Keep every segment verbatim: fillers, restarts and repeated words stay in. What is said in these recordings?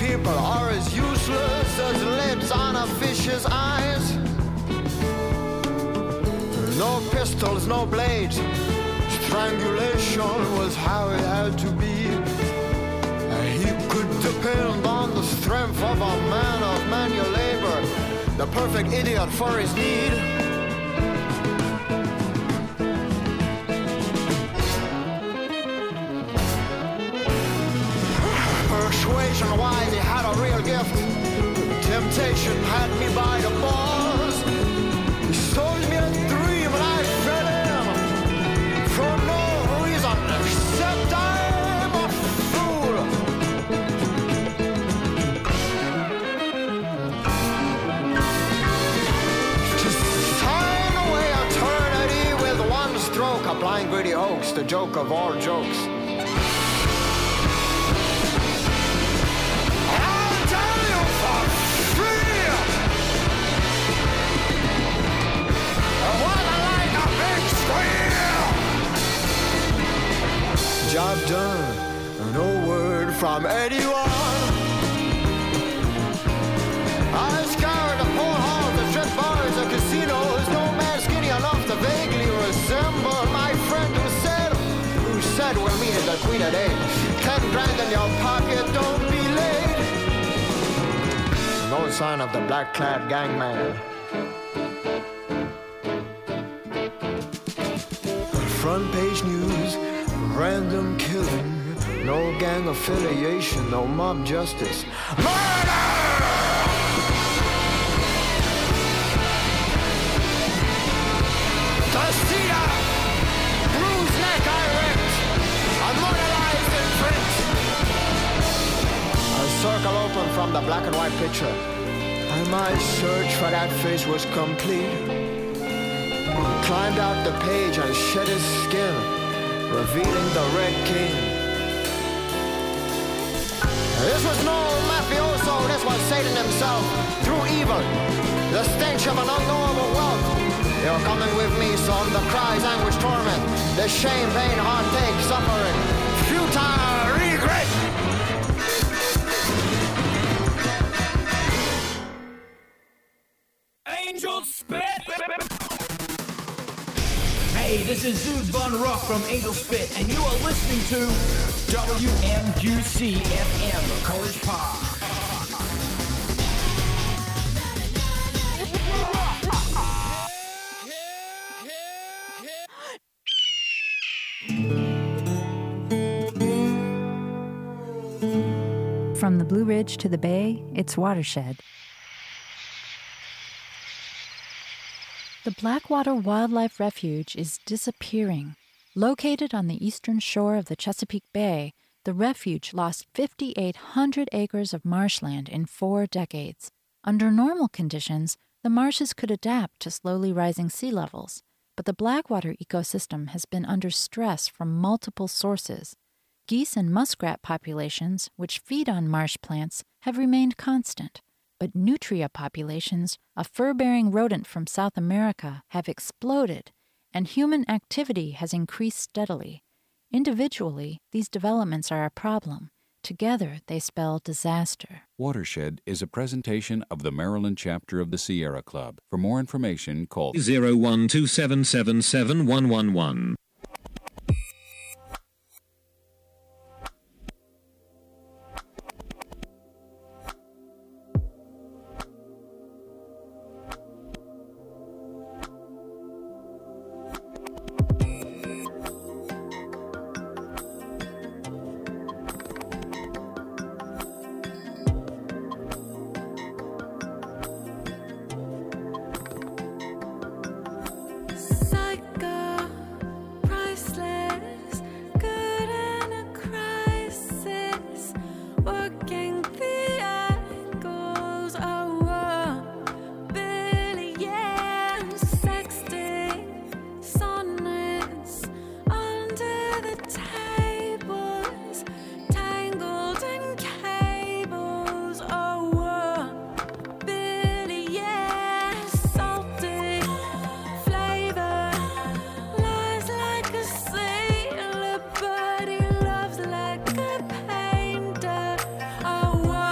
people are as useless as lids on a fish's eyes. No pistols, no blades. Strangulation was how it had to be. He could depend on the strength of a man of manual labor, the perfect idiot for his need. Persuasion-wise, he had a real gift. Temptation had me by the balls. He sold me a dream and I fell in for no reason except I'm a fool. To sign away eternity with one stroke, a blind gritty hoax, the joke of all jokes. Job done, no word from anyone. I scoured the poor halls, the strip bars, the casinos. No man skinny enough to vaguely resemble my friend who said, who said we'll meet at the Queen at eight. Ten grand in your pocket, don't be late. No sign of the black-clad gangman. Front page news. Random killing, no gang affiliation, no mob justice. Murder! Tostita! Bruised neck I ripped, immortalized in print. A circle opened from the black and white picture, and my search for that face was complete. He climbed out the page and shed his skin, revealing the Red King. This was no mafioso, this was Satan himself, through evil, the stench of an unknowable wealth. You're coming with me, son, the cries, anguish, torment, the shame, pain, heartache, suffering, futile regret. Angel Spit! Hey, this is Zeus Von Rock from Angel Spit, and you are listening to W M Q C F M, College Park. From the Blue Ridge to the Bay, it's Watershed. The Blackwater Wildlife Refuge is disappearing. Located on the eastern shore of the Chesapeake Bay, the refuge lost five thousand eight hundred acres of marshland in four decades. Under normal conditions, the marshes could adapt to slowly rising sea levels, but the Blackwater ecosystem has been under stress from multiple sources. Geese and muskrat populations, which feed on marsh plants, have remained constant. But nutria populations, a fur-bearing rodent from South America, have exploded, and human activity has increased steadily. Individually, these developments are a problem. Together, they spell disaster. Watershed is a presentation of the Maryland chapter of the Sierra Club. For more information, call zero one two seven seven seven one one one. Oh,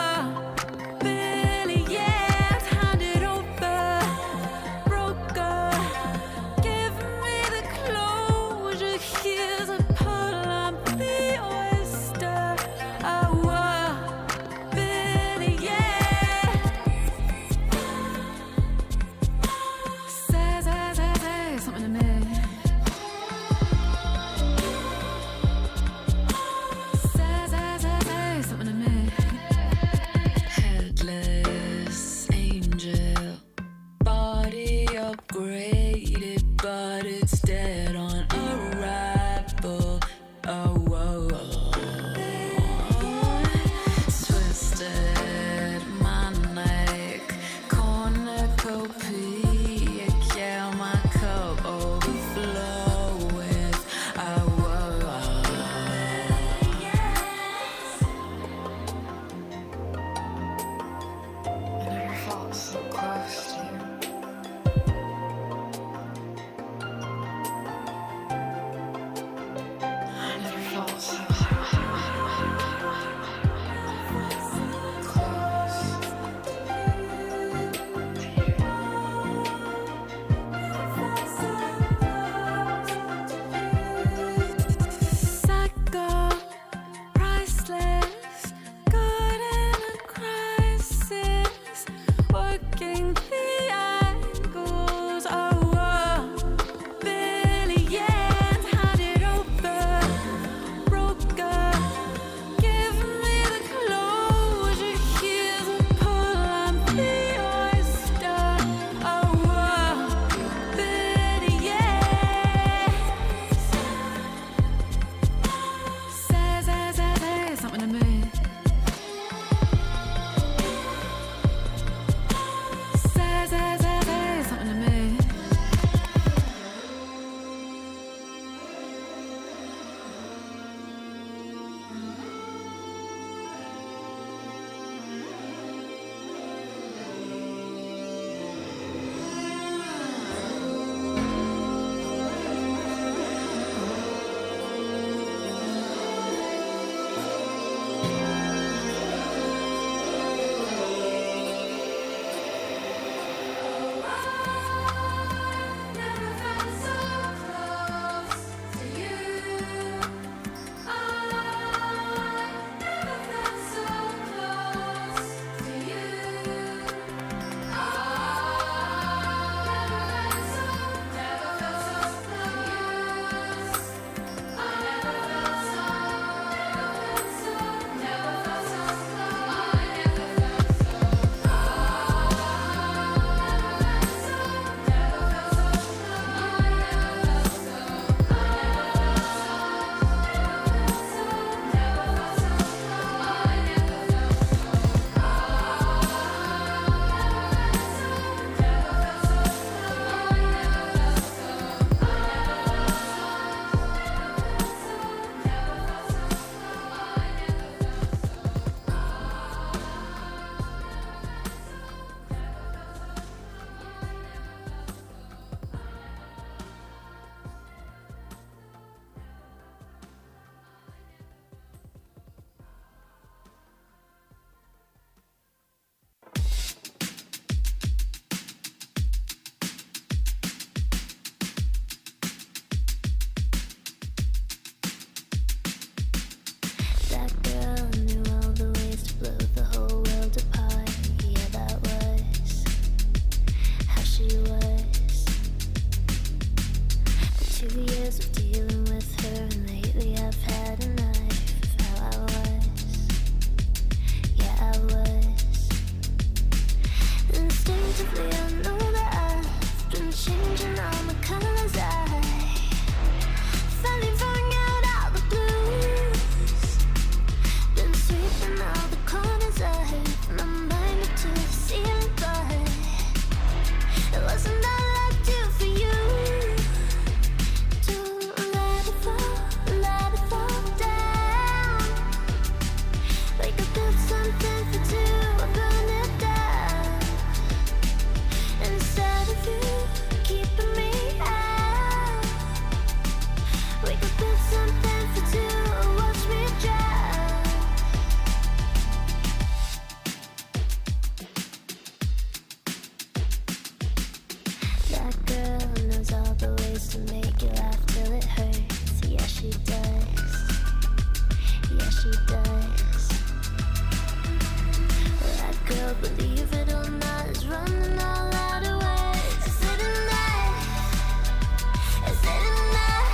world, believe it or not, is running all out of ways. Is it enough? Is it enough?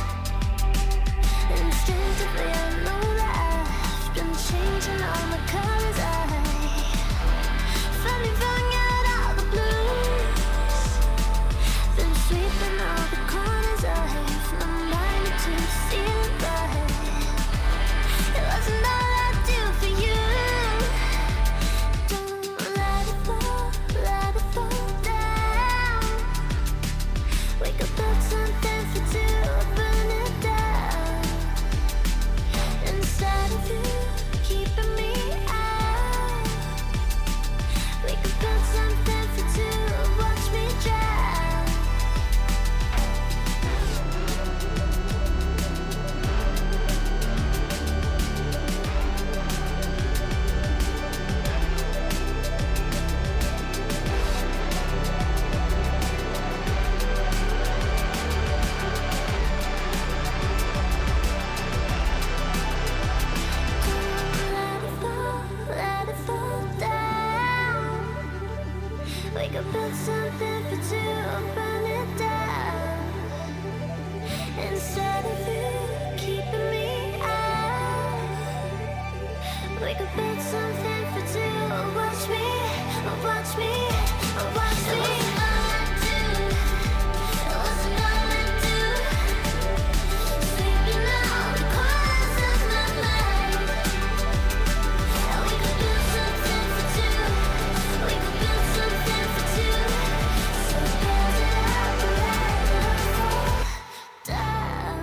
Instinctively I know that I've been changing all the colors. I finally found out all the blues. Been sweeping all the corners of my mind to see it right. It wasn't all I do for you. Don't let it fall, let it fall down. Wake up, build something for two, burn it down. Inside of you, keeping me out. Wake up, build something for two, watch me drown. Let it fall, let it fall down. Wake up, build something for two, burn it down. Instead of you keeping me out. Wake up, build something for two, watch me, watch me, watch me. It wasn't all I do, it wasn't all I do. Sleeping all the corners of my mind. We could build something for two. We could build something for two. So build it up and let it fall down.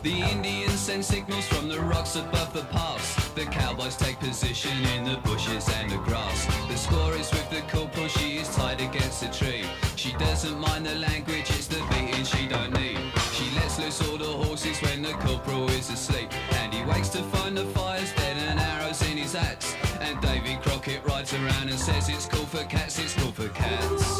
The Indians send signals from the rocks above the pass. The cowboys take position in the bushes and the grass. The score is with the corporal, she is tied against a tree. She doesn't mind the language, it's the beating she don't need. She lets loose all the horses when the corporal is asleep. And he wakes to find the fire's dead and arrows in his axe. And Davy Crockett rides around and says it's cool for cats, it's cool for cats.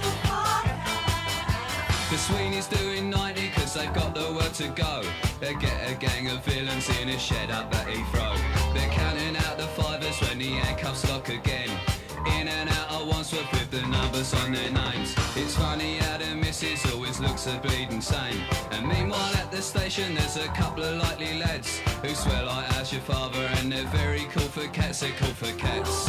The Sweeney's doing ninety cause they've got the work to go. They get a gang of villains in a shed up at Heathrow. They're counting out the fivers when the handcuffs lock again. In and out at Wandsworth with the numbers on their names. It's funny how the missus always looks a bleeding sane. And meanwhile at the station there's a couple of likely lads who swear like how's your father, and they're very cool for cats, they're cool for cats.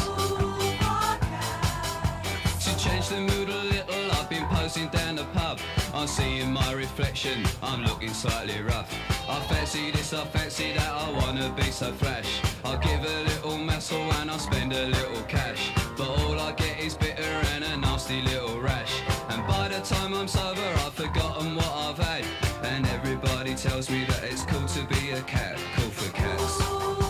To change the mood a little, I've been posing down the pub. I'm seeing my reflection, I'm looking slightly rough. I fancy this, I fancy that, I wanna be so flash. I'll give a little muscle and I'll spend a little cash. But all I get is bitter and a nasty little rash. And by the time I'm sober I've forgotten what I've had. And everybody tells me that it's cool to be a cat, cool for cats.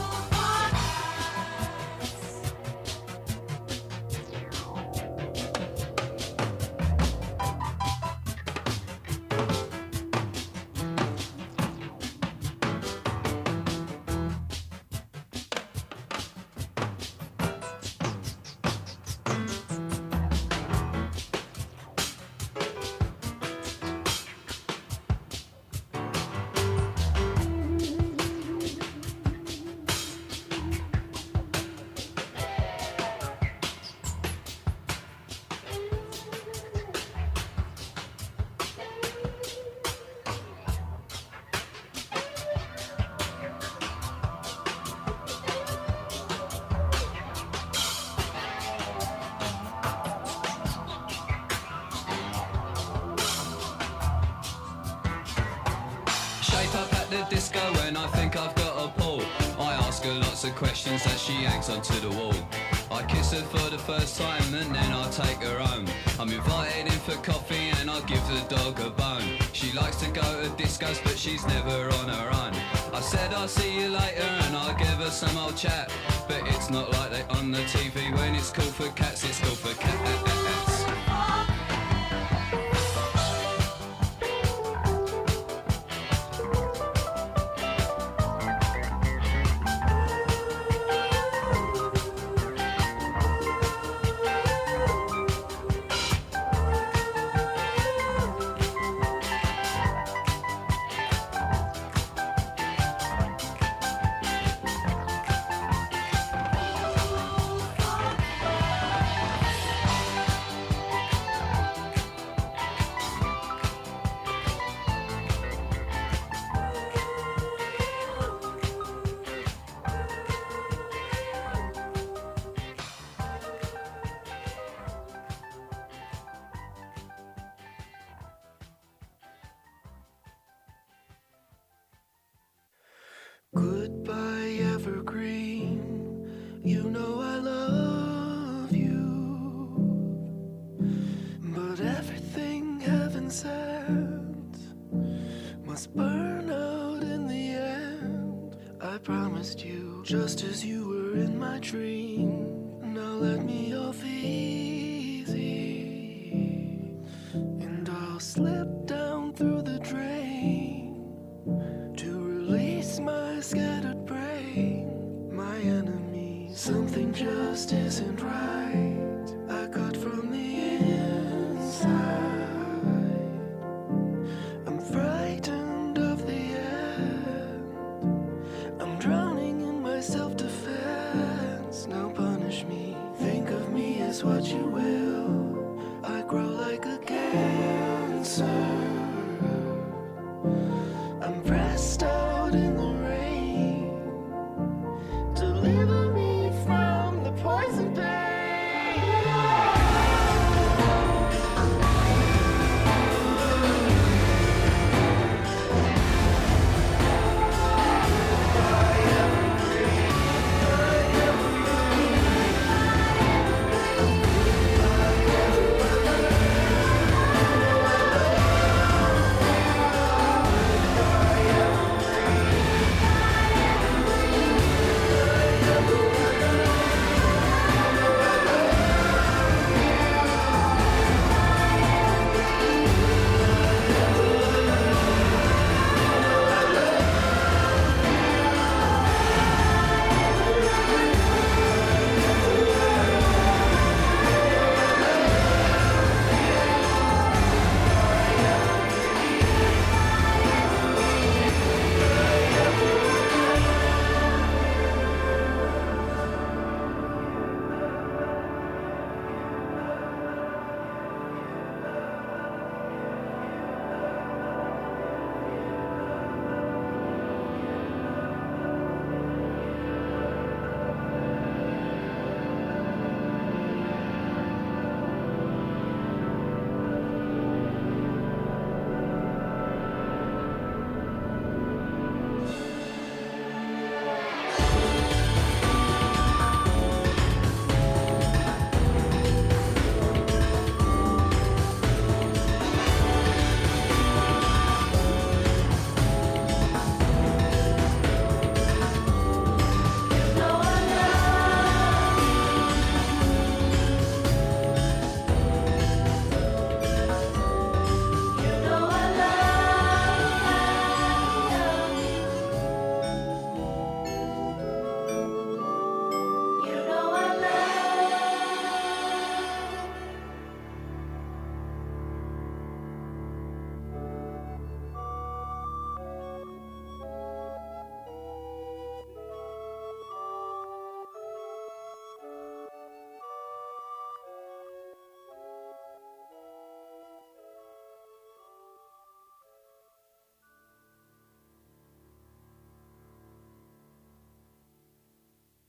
Disco when I think I've got a pull. I ask her lots of questions as she hangs onto the wall. I kiss her for the first time and then I take her home. I'm invited in for coffee and I give the dog a bone. She likes to go to discos but she's never on her own. I said I'll see you later and I'll give her some old chat. But it's not like they on the T V. When it's cool for cats, it's cool for cats. Goodbye, evergreen. You know I love you, but everything heaven sent must burn out in the end. I promised you, just as you were in my dream. Now let me off easy, and I'll slip down through the drain to release my scattered brain. My enemy, something just isn't right. I got from the inside. I'm frightened of the end. I'm drowning in my self-defense. Now punish me, think of me as what you will. I grow like a cancer.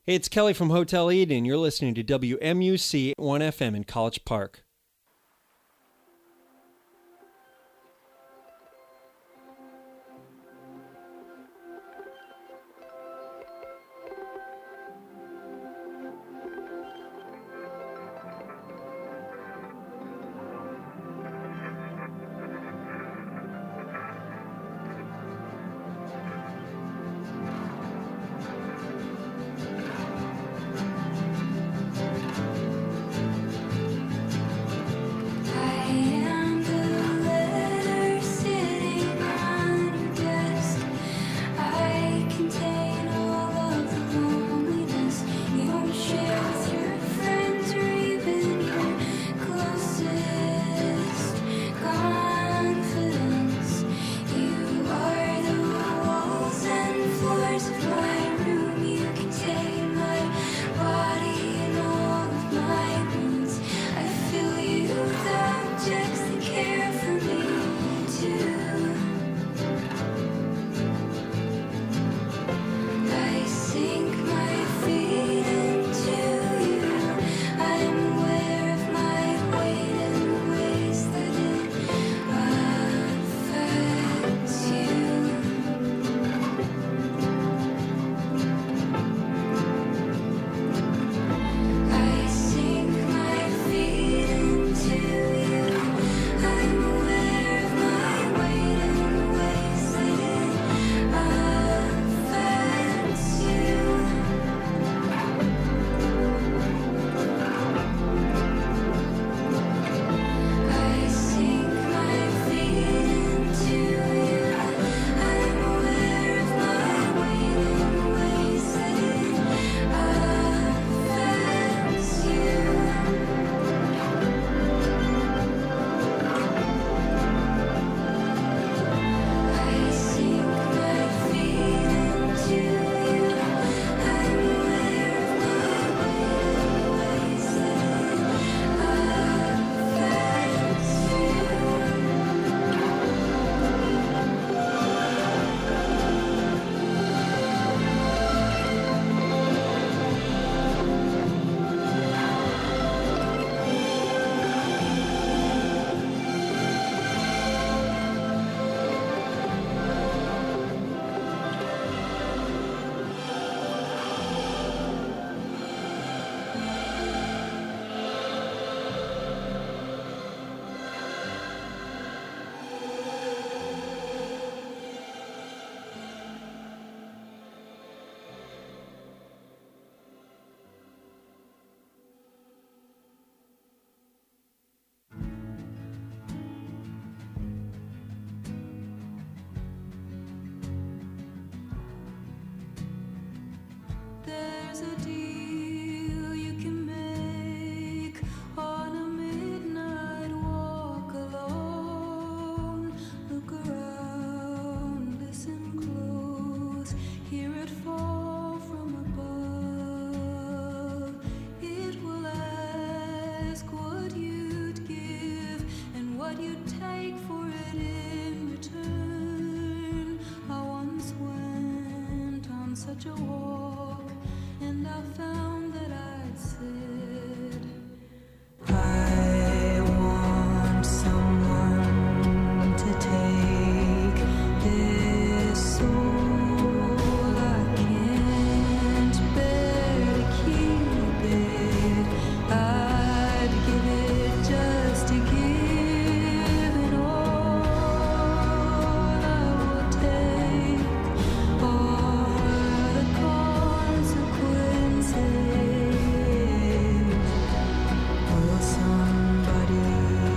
Hey, it's Kelly from Hotel Eden. You're listening to W M U C one F M in College Park. There's a deal you can make on a midnight walk alone. Look around, listen close, hear it fall from above. It will ask what you'd give and what you'd take for it in return. I once went on such a walk, and I found that I'd said, I want someone to take this soul. I can't bear to keep it. I'd give it just to give it all. I will take all the consequences. Will somebody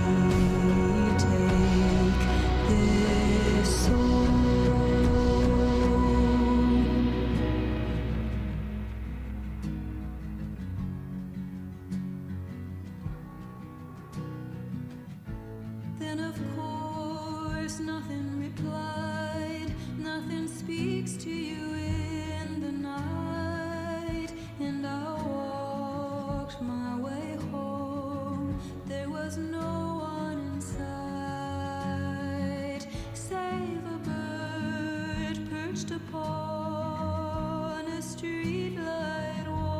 take this soul? Then of course nothing replied, nothing speaks to you in the night, and I walked my way home. There was no one inside, save a bird perched upon a streetlight wall.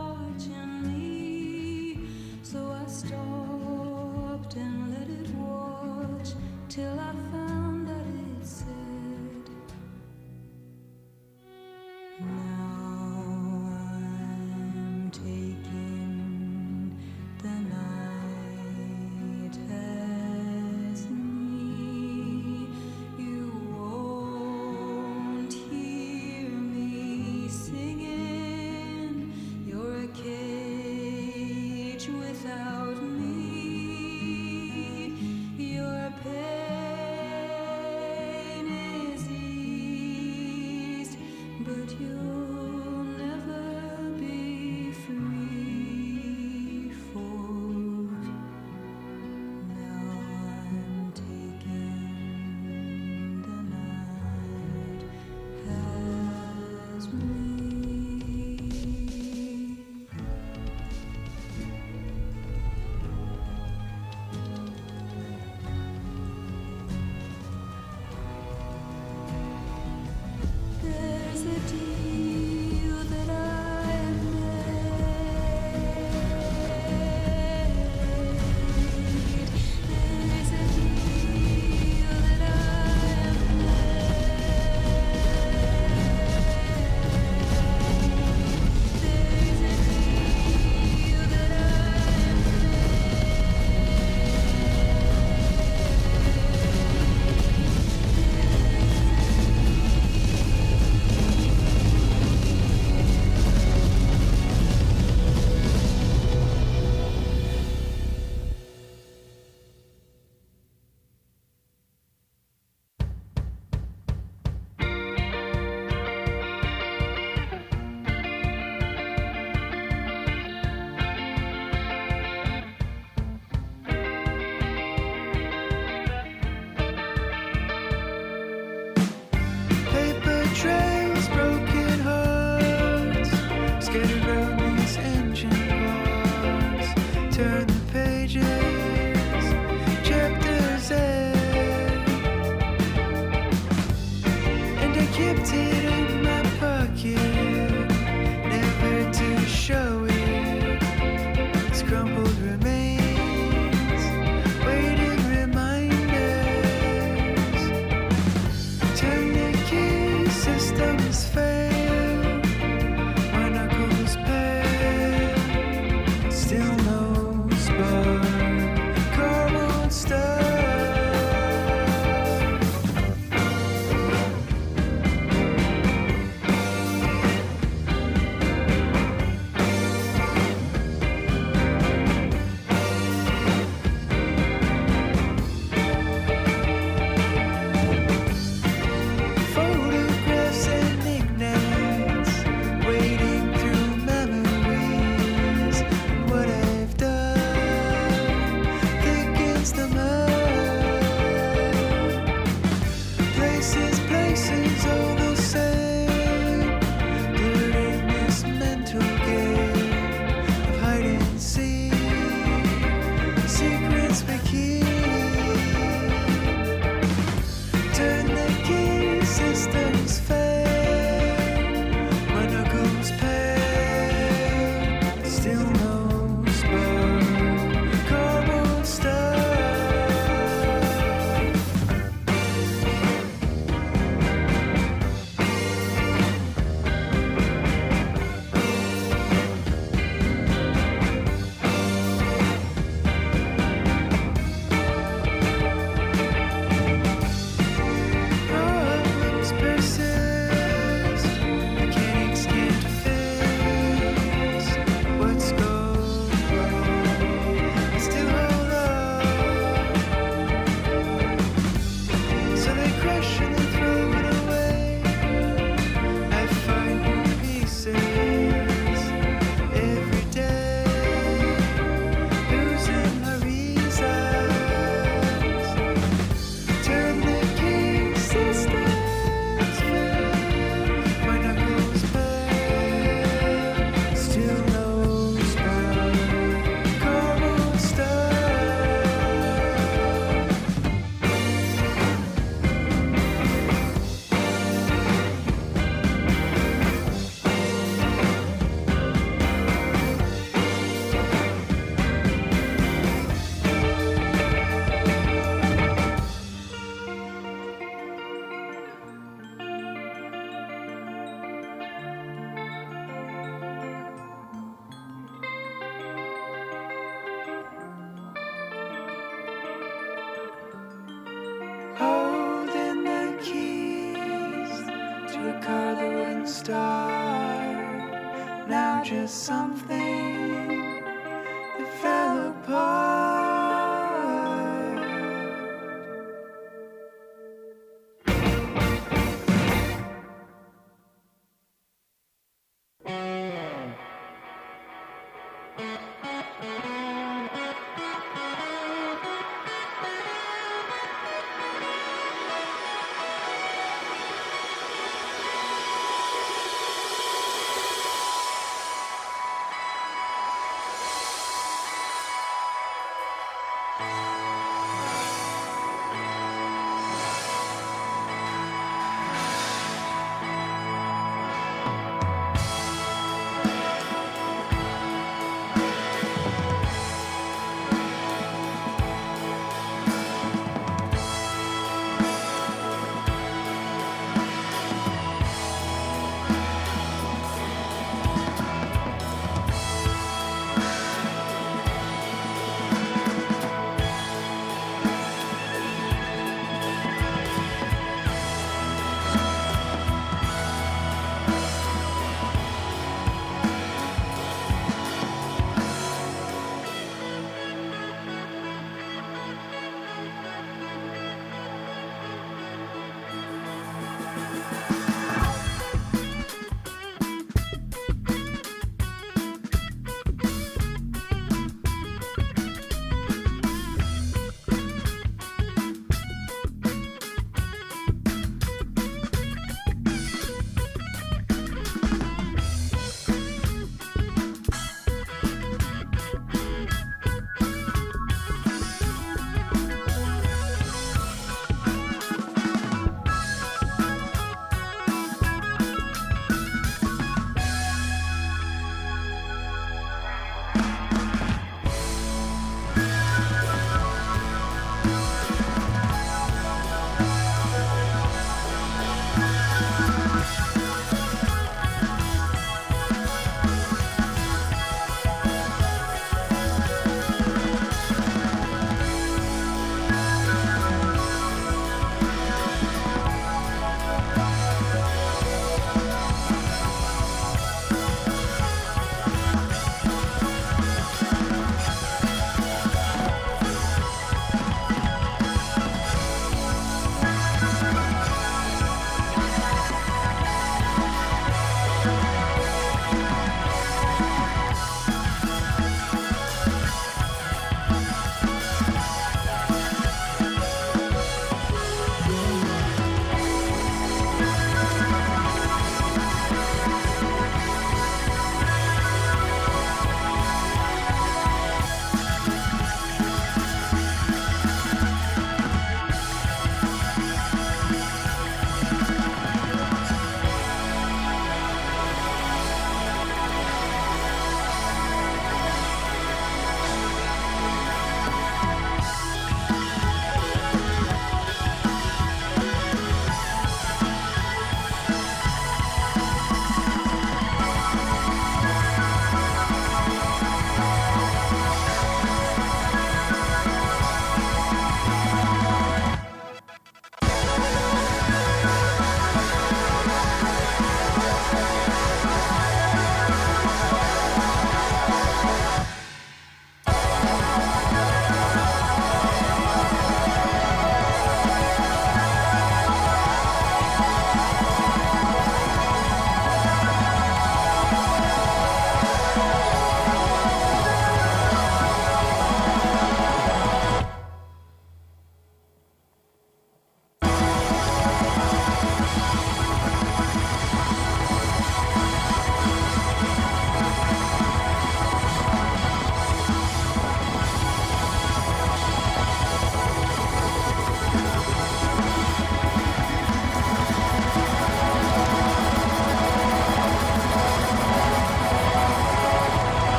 star, now just something that fell apart.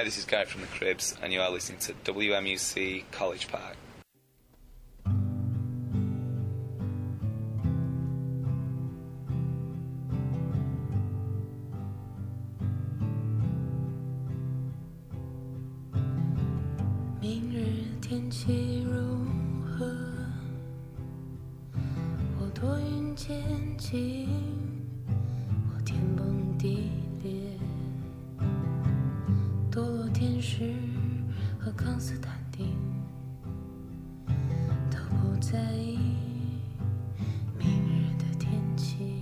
this is Guy from the Cribs, and you are listening to W M U C College Park. 天气如何？我多云渐晴，我天崩地裂，堕落天使和康斯坦丁都不在意明日的天气。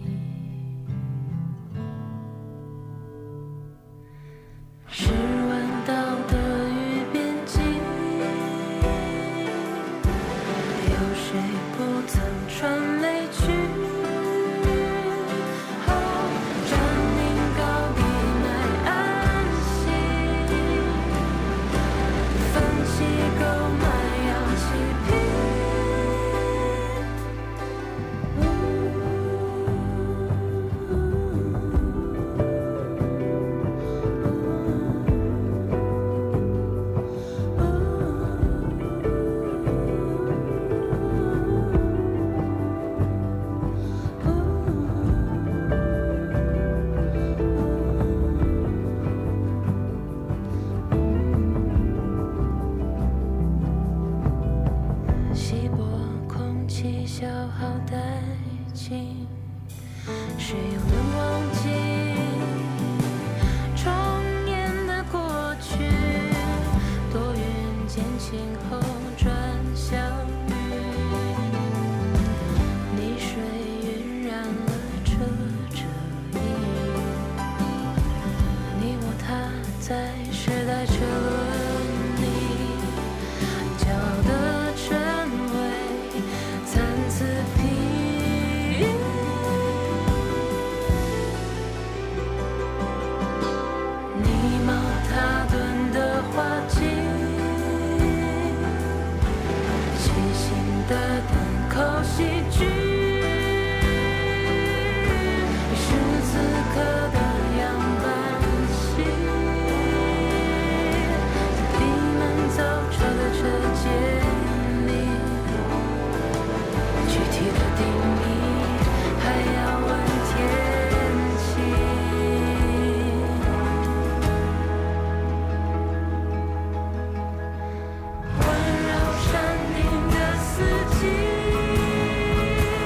十万道的雨边际。谁不曾传泪去？哦，占领高地买安息，奋起购买氧气瓶。稀薄空气消耗殆尽，谁又能忘记重演的过去？多云渐晴后转小雨，泥水晕染了车辙印，你我他在时代车轮里骄傲的成为残次品。你茅塔顿的花季，即兴的单口喜剧，是此刻的样板戏，在闭门造车的车间里，具体的定义还要问天气。环绕山顶的四季，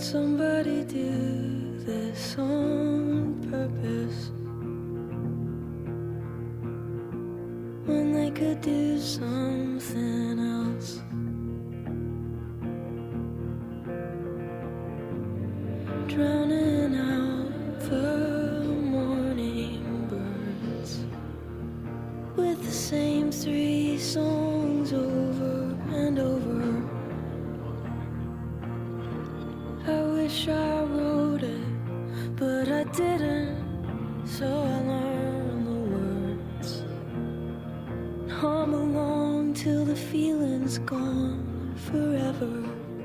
somebody do this on purpose when they could do something else? Drowning out the morning birds with the same three songs over and over. I wish I wrote it, but I didn't, so I learned the words. Hum along till the feeling's gone forever.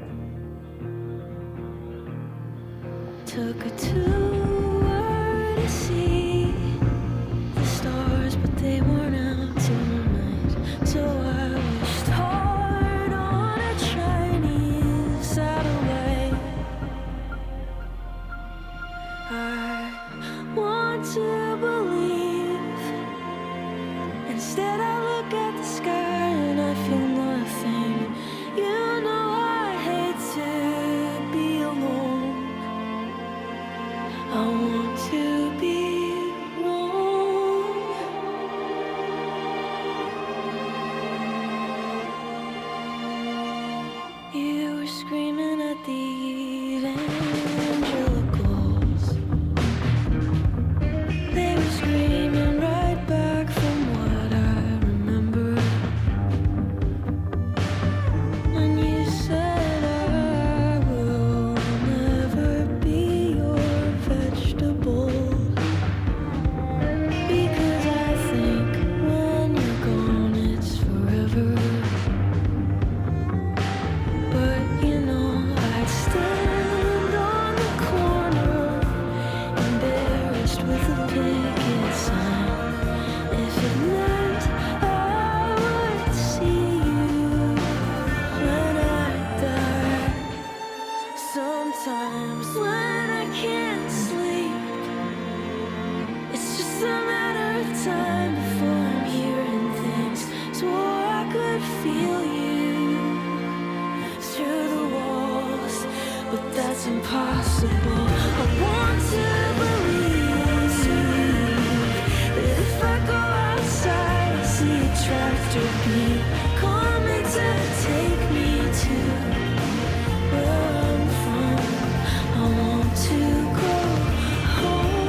Took a tour to see the stars, but they weren't out tonight, so I wished hard on a Chinese satellite. I want to believe. Instead I look at the sky and I feel nothing. You know I hate to be alone. I want to be wrong. You were screaming at the evangelicals. They were screaming right back from what I remember. And you said I will never be your vegetable. Because I think when you're gone it's forever. But you know I'd stand on the corner, embarrassed with a picket sign, if it meant I would see you when I die. Sometimes when I can't sleep, it's just a matter of time before I'm hearing things. Swore I could feel you through the walls, but that's impossible. I want to believe that if I go outside, I see a tractor beam coming to take me to where I'm from. I want to go home.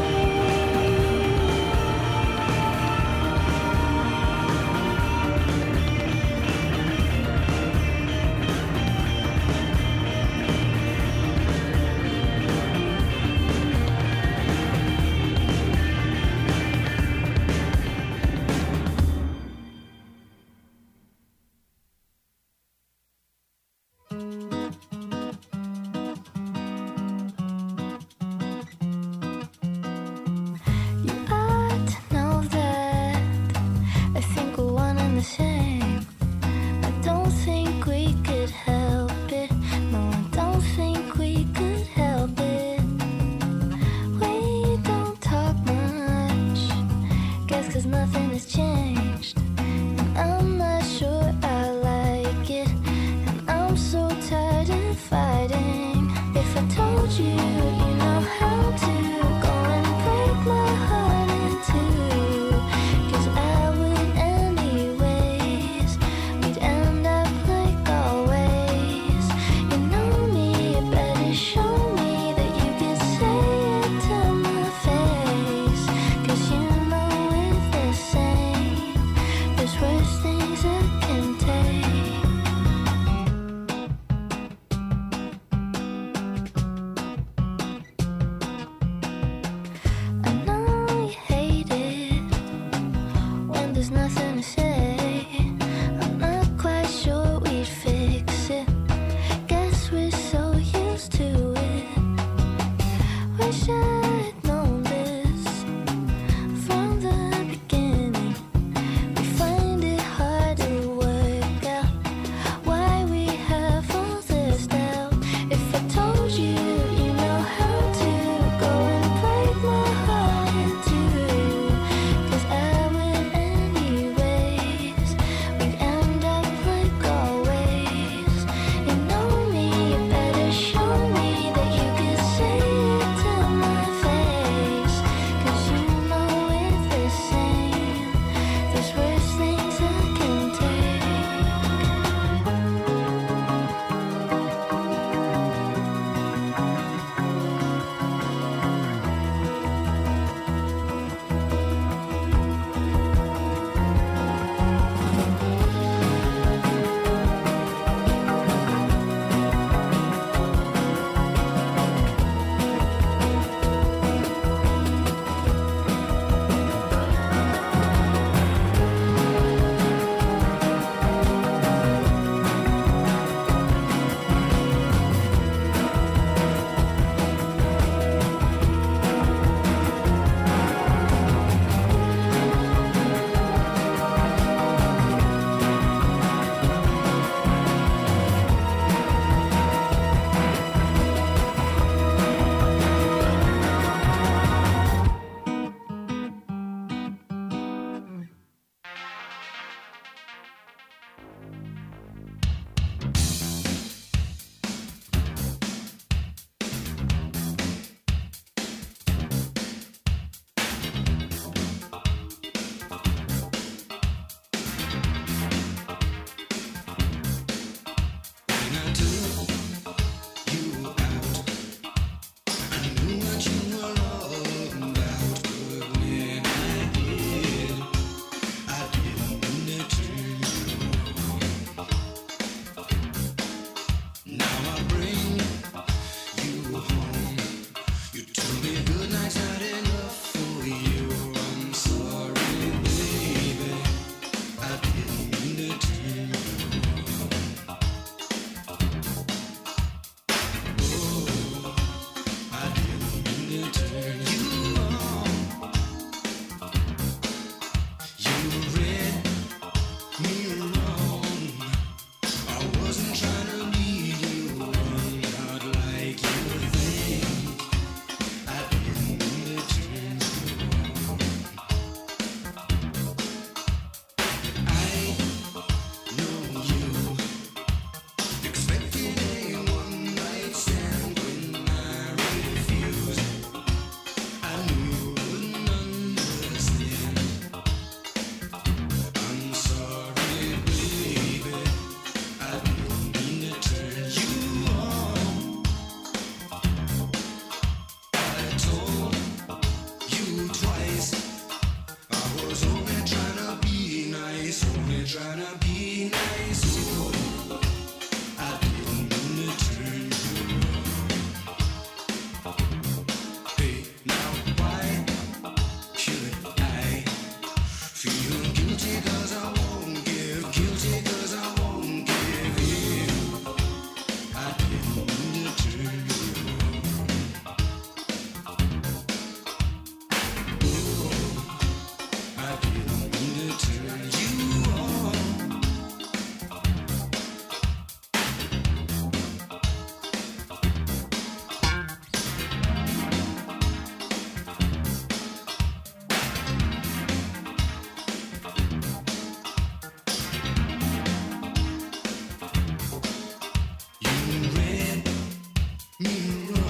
your